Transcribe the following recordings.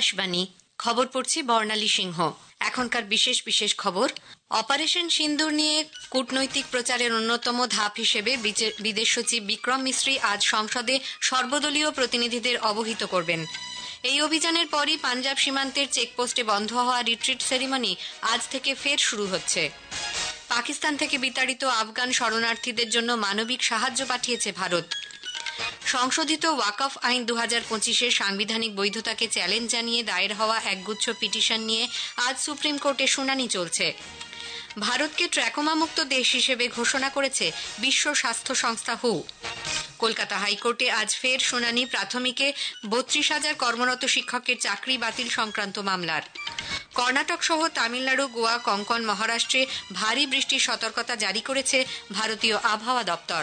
আকাশবাণী খবর পড়ছি বর্ণালী সিংহ। এখনকার বিশেষ বিশেষ খবর। অপারেশন সিন্দুর নিয়ে কূটনৈতিক প্রচারের অন্যতম ধাপ হিসেবে বিদেশ সচিব বিক্রম মিস্ত্রি আজ সংসদে সর্বদলীয় প্রতিনিধিদের অবহিত করবেন। এই অভিযানের পরই পাঞ্জাব সীমান্তের চেকপোস্টে বন্ধ হওয়া রিট্রিট সেরিমনি আজ থেকে ফের শুরু হচ্ছে। পাকিস্তান থেকে বিতাড়িত আফগান শরণার্থীদের জন্য মানবিক সাহায্য পাঠিয়েছে ভারত। সংশোধিত ওয়াকফ আইন 2025-এর সাংবিধানিক বৈধতাকে চ্যালেঞ্জ জানিয়ে দায়ের হওয়া একগুচ্ছ পিটিশন নিয়ে আজ সুপ্রিম কোর্টে শুনানি চলছে। ভারতকে ট্র্যাকোমা মুক্ত দেশ হিসেবে ঘোষণা করেছে বিশ্ব স্বাস্থ্য সংস্থা হু। কলকাতা হাইকোর্টে আজ ফের শুনানি প্রাথমিকে 32,000 কর্মরত শিক্ষকের চাকরি বাতিল সংক্রান্ত মামলার। কর্ণাটক সহ তামিলনাড়ু, গোয়া, কঙ্কন, মহারাষ্ট্রে ভারী বৃষ্টির সতর্কতা জারি করেছে ভারতীয় আবহাওয়া দপ্তর।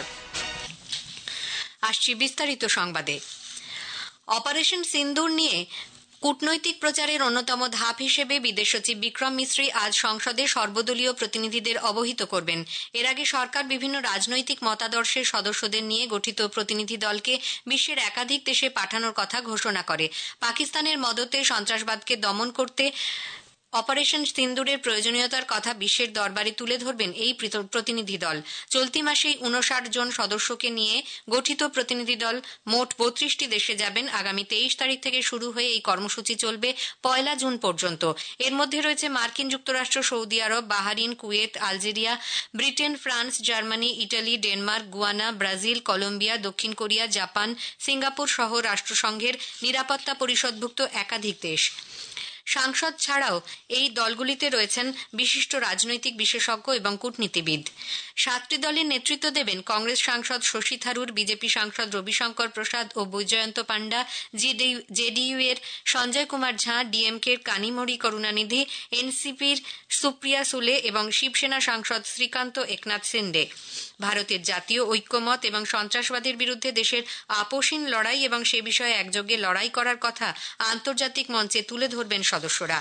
আসছি বিস্তারিত সংবাদে। অপারেশন সিন্দুর নিয়ে কূটনৈতিক প্রচারের অন্যতম ধাপ হিসেবে বিদেশ সচিব বিক্রম মিস্ত্রি আজ সংসদে সর্বদলীয় প্রতিনিধিদের অবহিত করবেন। এর আগে সরকার বিভিন্ন রাজনৈতিক মতাদর্শের সদস্যদের নিয়ে গঠিত প্রতিনিধি দলকে বিশ্বের একাধিক দেশে পাঠানোর কথা ঘোষণা করে। পাকিস্তানের মদতে সন্ত্রাসবাদকে দমন করতে অপারেশন সিন্দুরের প্রয়োজনীয়তার কথা বিশ্বের দরবারে তুলে ধরবেন এই প্রতিনিধি দল। চলতি মাসেই 59 জন সদস্যকে নিয়ে গঠিত প্রতিনিধি দল মোট 32টি দেশে যাবেন। আগামী 23 তারিখ থেকে শুরু হয়ে এই কর্মসূচি চলবে 1 জুন পর্যন্ত। এর মধ্যে রয়েছে মার্কিন যুক্তরাষ্ট্র, সৌদি আরব, Bahrain, Kuwait, Algeria, Britain, France, Germany, Italy, Denmark, Guyana, Brazil, Colombia, দক্ষিণ কোরিয়া, জাপান, সিঙ্গাপুর সহ রাষ্ট্রসংঘের নিরাপত্তা পরিষদভুক্ত একাধিক দেশ। সাংসদ ছাড়াও এই দলগুলিতে রয়েছেন বিশিষ্ট রাজনৈতিক বিশেষজ্ঞ এবং কূটনীতিবিদ। 7টি দলের নেতৃত্ব দেবেন কংগ্রেস সাংসদ শশী থারুর, বিজেপি সাংসদ রবিশঙ্কর প্রসাদ ও বৈজয়ন্ত পান্ডা, জেডিইউ এর সঞ্জয় কুমার ঝা, ডিএমকের কানিমোড়ি করুণানিধি, এনসিপির সুপ্রিয়া সুলে এবং শিবসেনা সাংসদ শ্রীকান্ত একনাথ শিন্ডে। ভারতের জাতীয় ঐক্যমত এবং সন্ত্রাসবাদের বিরুদ্ধে দেশের আপোষহীন লড়াই এবং সে বিষয়ে একযোগে লড়াই করার কথা আন্তর্জাতিক মঞ্চে তুলে ধরবেন সদস্যরা।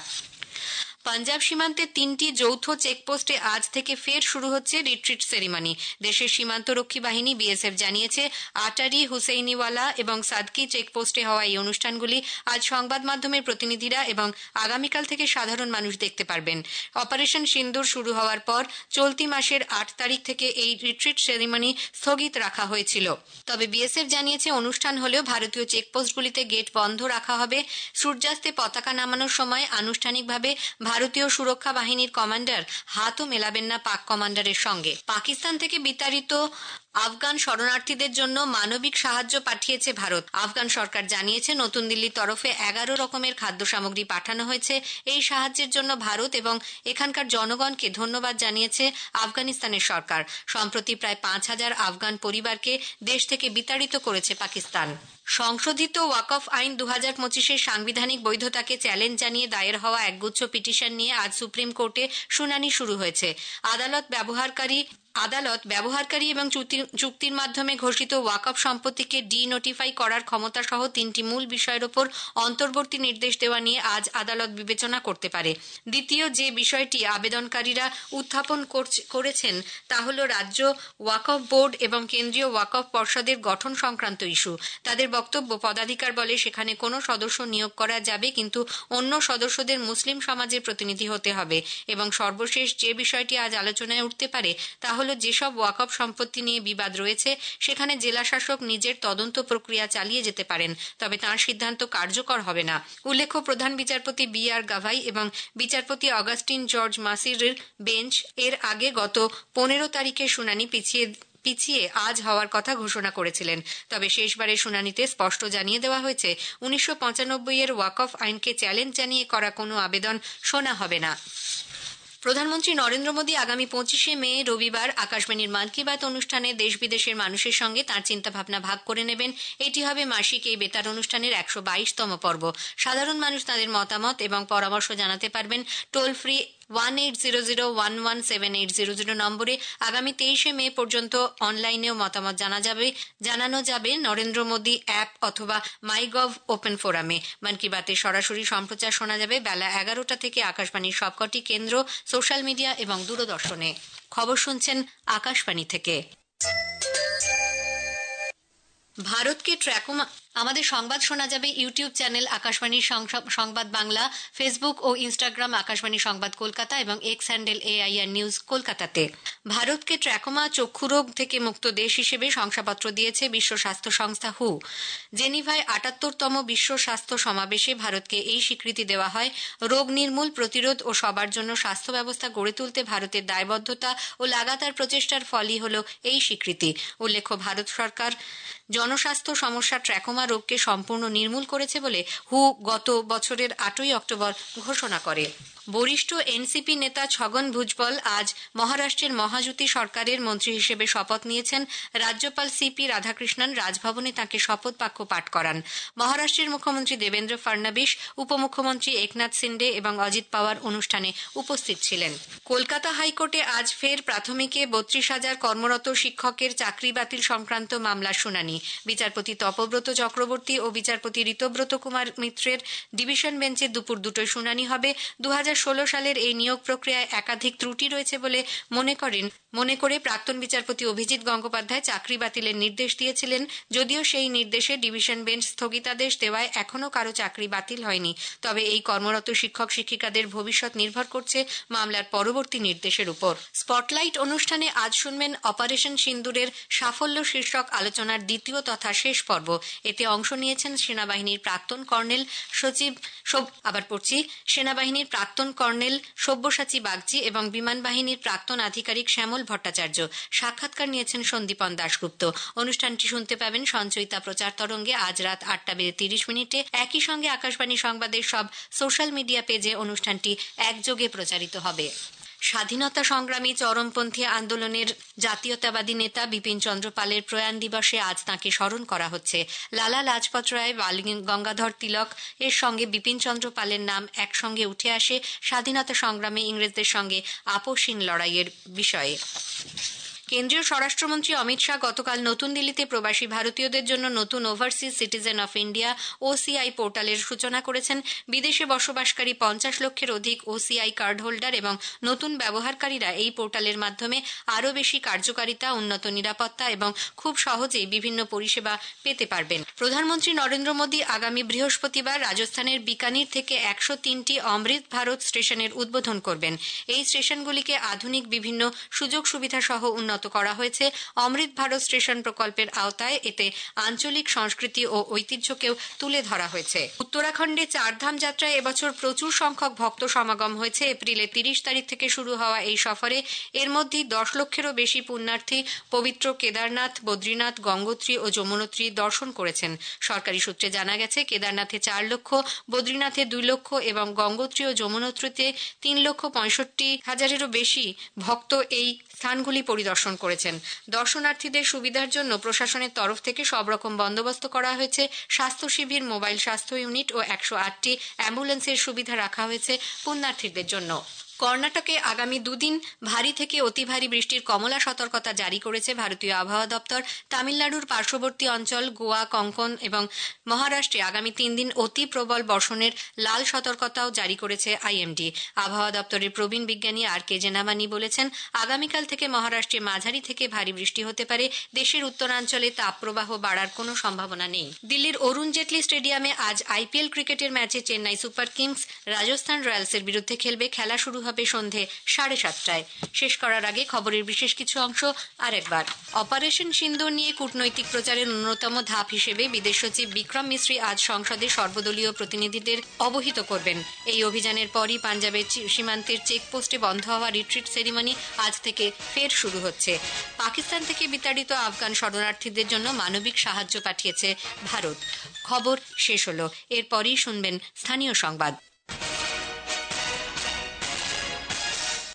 পাঞ্জাব সীমান্তে 3টি যৌথ চেকপোস্টে আজ থেকে ফের শুরু হচ্ছে রিট্রিট সেরিমনি। দেশের সীমান্তরক্ষী বাহিনী বিএসএফ জানিয়েছে, আটারি, হুসেইনিওয়ালা এবং সাদকি চেকপোস্টে হওয়া এই অনুষ্ঠানগুলি আজ সংবাদ মাধ্যমের প্রতিনিধিরা এবং আগামীকাল থেকে সাধারণ মানুষ দেখতে পারবেন। অপারেশন সিন্দুর শুরু হওয়ার পর চলতি মাসের 8 তারিখ থেকে এই রিট্রিট সেরিমনি স্থগিত রাখা হয়েছিল। তবে বিএসএফ জানিয়েছে, অনুষ্ঠান হলেও ভারতীয় চেকপোস্টগুলিতে গেট বন্ধ রাখা হবে। সূর্যাস্তে পতাকা নামানোর সময় আনুষ্ঠানিকভাবে ভারতীয় সুরক্ষা বাহিনীর কমান্ডার হাতও মেলাবেন না পাক কমান্ডারের সঙ্গে। পাকিস্তান থেকে বিতাড়িত আফগান শরণার্থীদের জন্য মানবিক সাহায্য পাঠিয়েছে ভারত। আফগান সরকার জানিয়েছে, নতুন দিল্লির তরফে 11 রকমের খাদ্য সামগ্রী পাঠানো হয়েছে। এই সাহায্যের জন্য ভারত এবং এখানকার জনগণকে ধন্যবাদ জানিয়েছে আফগানিস্তানের সরকার। সম্প্রতি প্রায় 5,000 আফগান পরিবারকে দেশ থেকে বিতাড়িত করেছে পাকিস্তান। সংশোধিত ওয়াকফ আইন 2025-এর সাংবিধানিক বৈধতাকে চ্যালেঞ্জ জানিয়ে দায়ের হওয়া একগুচ্ছ পিটিশন নিয়ে আজ সুপ্রিম কোর্টে শুনানি শুরু হয়েছে। আদালত ব্যবহারকারী এবং চুক্তির মাধ্যমে ঘোষিত ওয়াকফ সম্পত্তিকে ডিনোটিফাই করার ক্ষমতা সহ 3টি মূল বিষয়ের ওপর অন্তর্বর্তী নির্দেশ দেওয়া নিয়ে আজ আদালত বিবেচনা করতে পারে। দ্বিতীয় যে বিষয়টি আবেদনকারীরা উত্থাপন করেছেন তা হল রাজ্য ওয়াকফ বোর্ড এবং কেন্দ্রীয় ওয়াকফ পর্ষদের গঠন সংক্রান্ত ইস্যু। তাদের বক্তব্য, পদাধিকার বলে সেখানে কোনো সদস্য নিয়োগ করা যাবে, কিন্তু অন্য সদস্যদের মুসলিম সমাজের প্রতিনিধি হতে হবে। এবং সর্বশেষ যে বিষয়টি আজ আলোচনায় উঠতে পারে তা হল, যেসব ওয়াকফ সম্পত্তি নিয়ে বিবাদ রয়েছে সেখানে জেলা শাসক নিজের তদন্ত প্রক্রিয়া চালিয়ে যেতে পারেন, তবে তাঁর সিদ্ধান্ত কার্যকর হবে না। উল্লেখ্য, প্রধান বিচারপতি বি.আর. গাভাই এবং বিচারপতি অগাস্টিন জর্জ মাসিরের বেঞ্চ এর আগে গত 15 তারিখে শুনানি পিছিয়ে আজ হওয়ার কথা ঘোষণা করেছিলেন। তবে শেষবারের শুনানিতে স্পষ্ট জানিয়ে দেওয়া হয়েছে, 1995-এর ওয়াকফ আইনকে চ্যালেঞ্জ জানিয়ে করা কোনো আবেদন শোনা হবে না। প্রধানমন্ত্রী নরেন্দ্র মোদী আগামী 25শে মে রবিবার আকাশবাণীর মন কি বাত অনুষ্ঠানে দেশ বিদেশের মানুষের সঙ্গে তাঁর চিন্তাভাবনা ভাগ করে নেবেন। এটি হবে মাসিক এই বেতার অনুষ্ঠানের 122তম পর্ব। সাধারণ মানুষ তাদের মতামত এবং পরামর্শ জানাতে পারবেন টোল ফ্রি 1800117800 নম্বরে। আগামী 23শে মে পর্যন্ত অনলাইনেও মতামত জানানো যাবে নরেন্দ্র মোদী অ্যাপ অথবা মাইগভ ওপেন ফোরামে। মন কি বাতের সরাসরি সম্প্রচার শোনা যাবে বেলা 11টা থেকে আকাশবাণীর সবকটি কেন্দ্র, সোশ্যাল মিডিয়া এবং দূরদর্শনে। খবর শুনছেন আকাশবাণী থেকে। ভারতকে আমাদের সংবাদ শোনা যাবে ইউটিউব চ্যানেল আকাশবাণীর সংবাদ বাংলা, ফেসবুক ও ইনস্টাগ্রাম আকাশবাণী সংবাদ কলকাতা এবং এক্স হ্যান্ডেল AIR নিউজ কলকাতাতে। ভারতকে ট্র্যাকোমা চক্ষুরোগ থেকে মুক্ত দেশ হিসেবে শংসাপত্র দিয়েছে বিশ্ব স্বাস্থ্য সংস্থা WHO। জেনিভায় ৭৮তম বিশ্ব স্বাস্থ্য সমাবেশে ভারতকে এই স্বীকৃতি দেওয়া হয়। রোগ নির্মূল, প্রতিরোধ ও সবার জন্য স্বাস্থ্য ব্যবস্থা গড়ে তুলতে ভারতের দায়বদ্ধতা ও লাগাতার প্রচেষ্টার ফলই হল এই স্বীকৃতি। উল্লেখ্য, ভারত সরকার জনস্বাস্থ্য সমস্যা ট্র্যাকোমা রোগকে সম্পূর্ণ নির্মূল করেছে বলে WHO গত বছরের 8ই অক্টোবর ঘোষণা করে। বরিষ্ঠ এনসিপি নেতা ছগন ভুজবল আজ মহারাষ্ট্রের মহাজুতি সরকারের মন্ত্রী হিসেবে শপথ নিয়েছেন। রাজ্যপাল CP রাধাকৃষ্ণন রাজভবনে তাঁকে শপথ বাক্য পাঠ করান। মহারাষ্ট্রের মুখ্যমন্ত্রী দেবেন্দ্র ফডনবিস, উপমুখ্যমন্ত্রী একনাথ শিন্ডে এবং অজিত পাওয়ার অনুষ্ঠানে উপস্থিত ছিলেন। কলকাতা হাইকোর্টে আজ ফের প্রাথমিকে 32,000 কর্মরত শিক্ষকের চাকরি বাতিল সংক্রান্ত মামলার শুনানি। বিচারপতি তপব্রত চক্রবর্তী ও বিচারপতি ঋতব্রত কুমার মিত্রের ডিভিশন বেঞ্চে দুপুর 2টোয় শুনানি হবে। 2016 সালের এই নিয়োগ প্রক্রিয়ায় একাধিক ত্রুটি রয়েছে বলে মনে করে প্রাক্তন বিচারপতি অভিজিৎ গঙ্গোপাধ্যায় চাকরি বাতিলের নির্দেশ দিয়েছিলেন। যদিও সেই নির্দেশে ডিভিশন বেঞ্চ স্থগিতাদেশ দেওয়ায় এখনও কারো চাকরি বাতিল হয়নি। তবে এই কর্মরত শিক্ষক শিক্ষিকাদের ভবিষ্যৎ নির্ভর করছে মামলার পরবর্তী নির্দেশের উপর। স্পটলাইট অনুষ্ঠানে আজ শুনবেন অপারেশন সিন্দুরের সাফল্য শীর্ষক আলোচনার দ্বিতীয় তথা শেষ পর্ব। এতে অংশ নিয়েছেন সেনাবাহিনীর প্রাক্তন কর্নেল সব্যসাচী বাগচি এবং বিমান বাহিনীর প্রাক্তন আধিকারিক শ্যামল ভট্টাচার্য। সাক্ষাৎকার নিয়েছেন সন্দীপন দাশগুপ্ত। অনুষ্ঠানটি শুনতে পাবেন সঞ্চয়িতা প্রচার তরঙ্গে আজ রাত 8:30 একই সঙ্গে আকাশবাণী সংবাদের সব সোশ্যাল মিডিয়া পেজে অনুষ্ঠানটি একযোগে প্রচারিত হবে। স্বাধীনতা সংগ্রামী চরমপন্থী আন্দোলনের জাতীয়তাবাদী নেতা বিপিন চন্দ্র পালের প্রয়াণ দিবসে আজ তাঁকে স্মরণ করা হচ্ছে। লালা লাজপত রায়, বাল গঙ্গাধর তিলক এর সঙ্গে বিপিন চন্দ্র পালের নাম একসঙ্গে উঠে আসে স্বাধীনতা সংগ্রামে ইংরেজদের সঙ্গে আপোষহীন লড়াইয়ের বিষয়ে। কেন্দ্রীয় স্বরাষ্ট্রমন্ত্রী অমিত শাহ গতকাল নতুন দিল্লিতে প্রবাসী ভারতীয়দের জন্য নতুন overseas citizen of India OCI পোর্টালের সূচনা করেছেন। বিদেশে বসবাসকারী 50 লক্ষের অধিক OCI কার্ড হোল্ডার এবং নতুন ব্যবহারকারীরা এই পোর্টালের মাধ্যমে আরও বেশি কার্যকারিতা, উন্নত নিরাপত্তা এবং খুব সহজেই বিভিন্ন পরিষেবা পেতে পারবেন। প্রধানমন্ত্রী নরেন্দ্র মোদী আগামী বৃহস্পতিবার রাজস্থানের বিকানির থেকে 103টি অমৃত ভারত স্টেশনের উদ্বোধন করবেন। এই স্টেশনগুলিকে আধুনিক বিভিন্ন সুযোগ সুবিধা সহ উন্নত করা হয়েছে। অমৃত ভারত স্টেশন প্রকল্পের আওতায় এতে আঞ্চলিক সংস্কৃতি ও ঐতিহ্যকেও তুলে ধরা হয়েছে। উত্তরাখণ্ডে চারধাম যাত্রায় এবছর প্রচুর সংখ্যক ভক্ত সমাগম হয়েছে। এপ্রিলের 30 তারিখ থেকে শুরু হওয়া এই সফরে এর মধ্যে 10 লক্ষেরও বেশি পুণ্যার্থী পবিত্র কেদারনাথ, বদ্রীনাথ, গঙ্গোত্রী ও যমুনোত্রী দর্শন করেছেন। সরকারি সূত্রে জানা গেছে, কেদারনাথে 4 লক্ষ, বদ্রীনাথে 2 লক্ষ এবং গঙ্গোত্রী ও যমুনোত্রীতে 3,65,000-এরও বেশি ভক্ত এই স্থানগুলি পরিদর্শন করেছেন। দর্শনার্থীদের সুবিধার জন্য প্রশাসনের তরফ থেকে সব রকম বন্দোবস্ত করা হয়েছে। স্বাস্থ্য শিবির, মোবাইল স্বাস্থ্য ইউনিট ও 108টি অ্যাম্বুলেন্সের সুবিধা রাখা হয়েছে পুণ্যার্থীদের জন্য। কর্ণাটকে আগামী 2 দিন ভারী থেকে অতি ভারী বৃষ্টির কমলা সতর্কতা জারি করেছে ভারতীয় আবহাওয়া দপ্তর। তামিলনাড়ুর পার্শ্ববর্তী অঞ্চল, গোয়া, কঙ্কন এবং মহারাষ্ট্রে আগামী 3 দিন অতি প্রবল বর্ষণের লাল সতর্কতাও জারি করেছে IMD। আবহাওয়া দপ্তরের প্রবীণ বিজ্ঞানী RK জেনামানি বলেছেন, আগামীকাল থেকে মহারাষ্ট্রে মাঝারি থেকে ভারী বৃষ্টি হতে পারে। দেশের উত্তরাঞ্চলে তাপপ্রবাহ বাড়ার কোনো সম্ভাবনা নেই। দিল্লির অরুণ জেটলি স্টেডিয়ামে আজ IPL ক্রিকেটের ম্যাচে চেন্নাই সুপার কিংস রাজস্থান রয়্যালসের বিরুদ্ধে খেলবে। খেলা শুরু হবে সন্ধে 7:30টায়। শেষ করার আগে খবরের বিশেষ কিছু অংশ আরেকবার। অপারেশন সিন্দুর নিয়ে কূটনৈতিক প্রচারের অন্যতম ধাপ হিসেবে বিদেশ সচিব বিক্রম মিশ্রি আজ সংসদে সর্বদলীয় প্রতিনিধিদের অবহিত করবেন। এই অভিযানের পরই পাঞ্জাবের সীমান্তের চেকপোস্টে বন্ধ হওয়া রিট্রিট সেরিমনি আজ থেকে ফের শুরু হচ্ছে। পাকিস্তান থেকে বিতাড়িত আফগান শরণার্থীদের জন্য মানবিক সাহায্য পাঠিয়েছে ভারত। খবর শেষ হলো। এরপরই শুনবেন স্থানীয় সংবাদ।